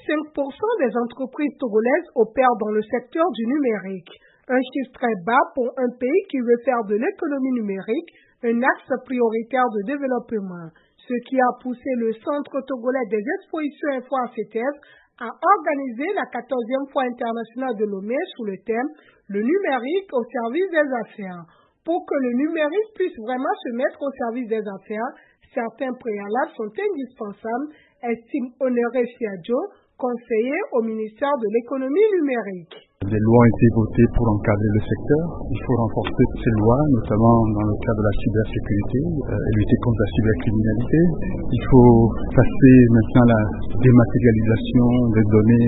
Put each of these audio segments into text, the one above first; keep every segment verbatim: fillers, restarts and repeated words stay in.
cinq pour cent des entreprises togolaises opèrent dans le secteur du numérique. Un chiffre très bas pour un pays qui veut faire de l'économie numérique un axe prioritaire de développement, ce qui a poussé le Centre togolais des expositions Info A C T S à organiser la quatorzième Foire internationale de Lomé sous le thème « Le numérique au service des affaires ». Pour que le numérique puisse vraiment se mettre au service des affaires, certains préalables sont indispensables, estime Honoré Fiadjo, conseiller au ministère de l'économie numérique. Des lois ont été votées pour encadrer le secteur. Il faut renforcer ces lois, notamment dans le cadre de la cybersécurité euh, et lutter contre la cybercriminalité. Il faut passer maintenant à la dématérialisation des données,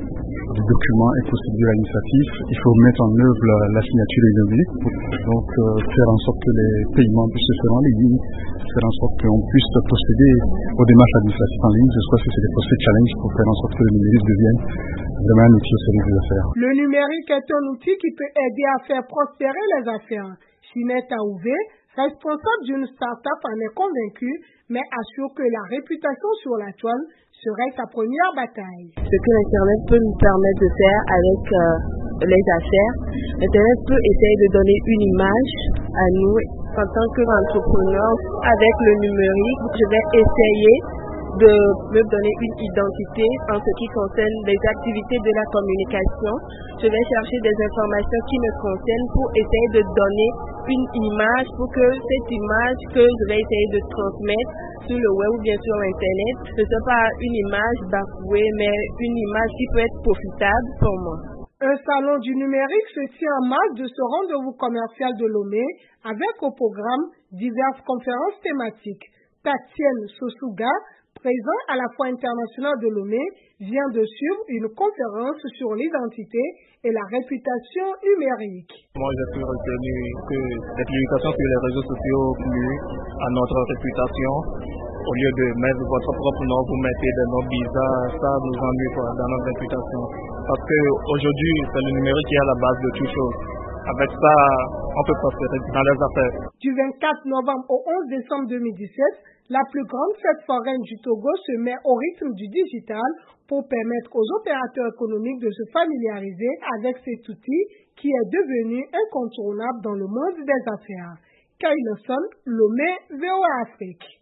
des documents et procédures administratives. Il faut mettre en œuvre la, la signature électronique, donc euh, faire en sorte que les paiements puissent se faire en ligne, faire en sorte qu'on puisse procéder aux démarches administratives en ligne, ce soit si c'est des procès challenge pour faire en sorte que le numérique devienne vraiment un outil au service des affaires. Le numérique est un outil qui peut aider à faire prospérer les affaires. Chinette Aouvé, responsable d'une start-up, en est convaincue, mais assure que la réputation sur la toile serait sa première bataille. Ce que l'Internet peut nous permettre de faire avec euh, les affaires, l'Internet peut essayer de donner une image à nous en tant qu'entrepreneur. Avec le numérique, je vais essayer de me donner une identité en ce qui concerne les activités de la communication. Je vais chercher des informations qui me concernent pour essayer de donner une image, pour que cette image que je vais essayer de transmettre sur le web ou bien sur Internet, ce ne soit pas une image bafouée, mais une image qui peut être profitable pour moi. Un salon du numérique se tient en marge de ce rendez-vous commercial de Lomé avec au programme diverses conférences thématiques. Tatienne Sosuga, présent à la Foire internationale de Lomé, vient de suivre une conférence sur l'identité et la réputation numérique. Moi, j'ai pu retenir que les publications sur les réseaux sociaux nuisent à notre réputation. Au lieu de mettre votre propre nom, vous mettez des noms bizarres, ça nous ennuie dans notre réputation. Parce qu'aujourd'hui, c'est le numérique qui est à la base de toute chose. Avec ça, on peut prospérer dans les affaires. Du vingt-quatre novembre au onze décembre deux mille dix-sept, la plus grande fête foraine du Togo se met au rythme du digital pour permettre aux opérateurs économiques de se familiariser avec cet outil qui est devenu incontournable dans le monde des affaires. Kyle Lawson, Lomé, V O A Afrique.